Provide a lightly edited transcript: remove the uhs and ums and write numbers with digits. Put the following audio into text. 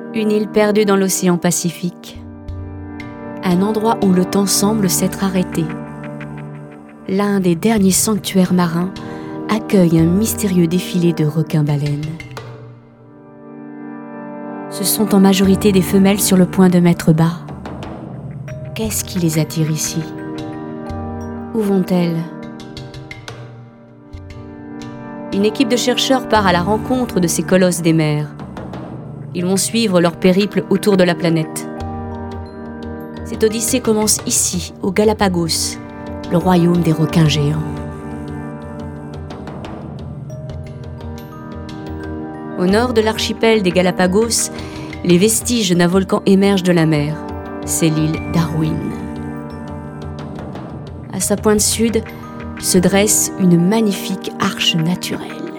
Une île perdue dans l'océan Pacifique. Un endroit où le temps semble s'être arrêté. L'un des derniers sanctuaires marins accueille un mystérieux défilé de requins-baleines. Ce sont en majorité des femelles sur le point de mettre bas. Qu'est-ce qui les attire ici? Où vont-elles? Une équipe de chercheurs part à la rencontre de ces colosses des mers. Ils vont suivre leur périple autour de la planète. Cette odyssée commence ici, aux Galapagos, le royaume des requins géants. Au nord de l'archipel des Galapagos, les vestiges d'un volcan émergent de la mer. C'est l'île Darwin. À sa pointe sud se dresse une magnifique arche naturelle.